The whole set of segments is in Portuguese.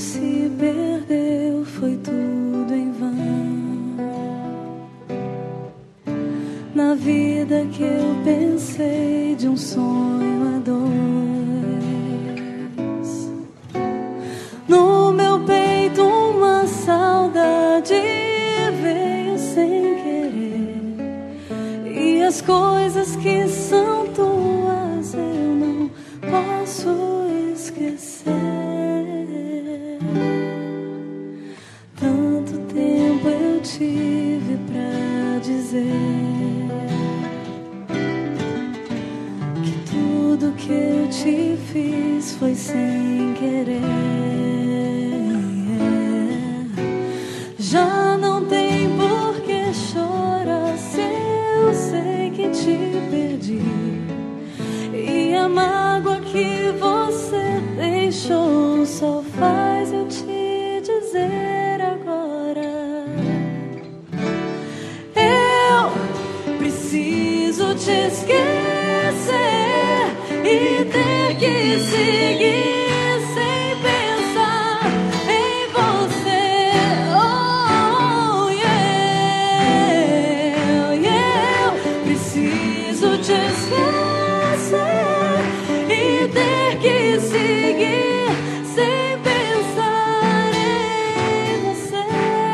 se perdeu, foi tudo em vão. Na vida que eu pensei de um sonho a dois, no meu peito uma saudade veio sem querer, e as coisas que são tuas eu não posso esquecer. Tanto tempo eu tive pra dizer que tudo que eu te fiz foi sem querer. Já não tem por que chorar se eu sei que te perdi, e a mágoa que você deixou só faz eu te dizer agora: eu preciso te esquecer e ter que seguir sem pensar em você. Oh, yeah, yeah. Preciso te esquecer e ter que seguir sem pensar em você.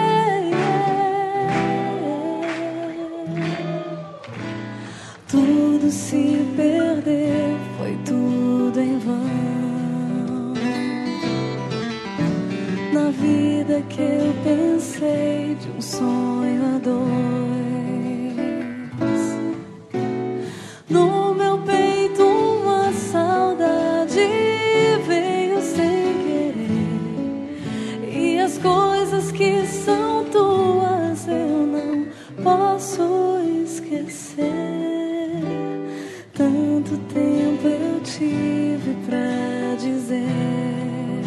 Tudo se perdeu, foi tudo em vão. Na vida que eu pensei de um sonho a dois, no meu peito uma saudade veio sem querer, e as coisas que são tuas eu não posso esquecer. Tanto tempo eu tive pra dizer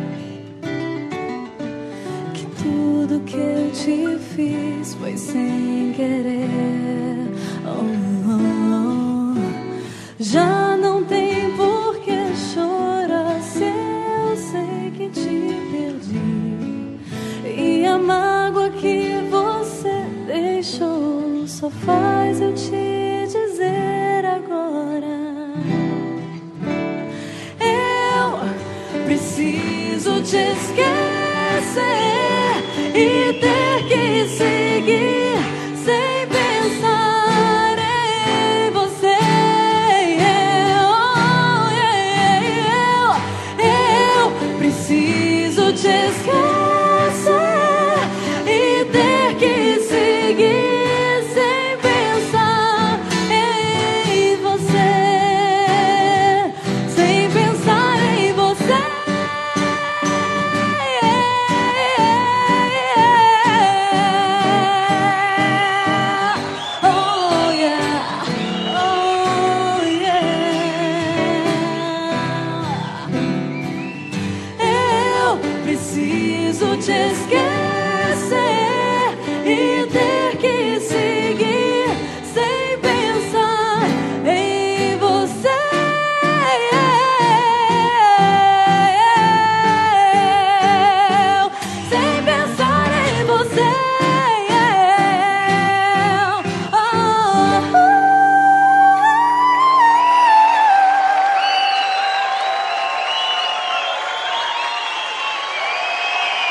que tudo que eu te fiz foi sem querer. Oh, oh, oh. Já não tem por que chorar se eu sei que te perdi, e a mágoa que você deixou só faz eu te dizer agora: eu preciso te esquecer e ter que seguir sem pensar em você. Eu preciso te esquecer e ter que seguir sem pensar em você, sem pensar em você. Oh yeah, oh yeah. Eu preciso te esquecer e ter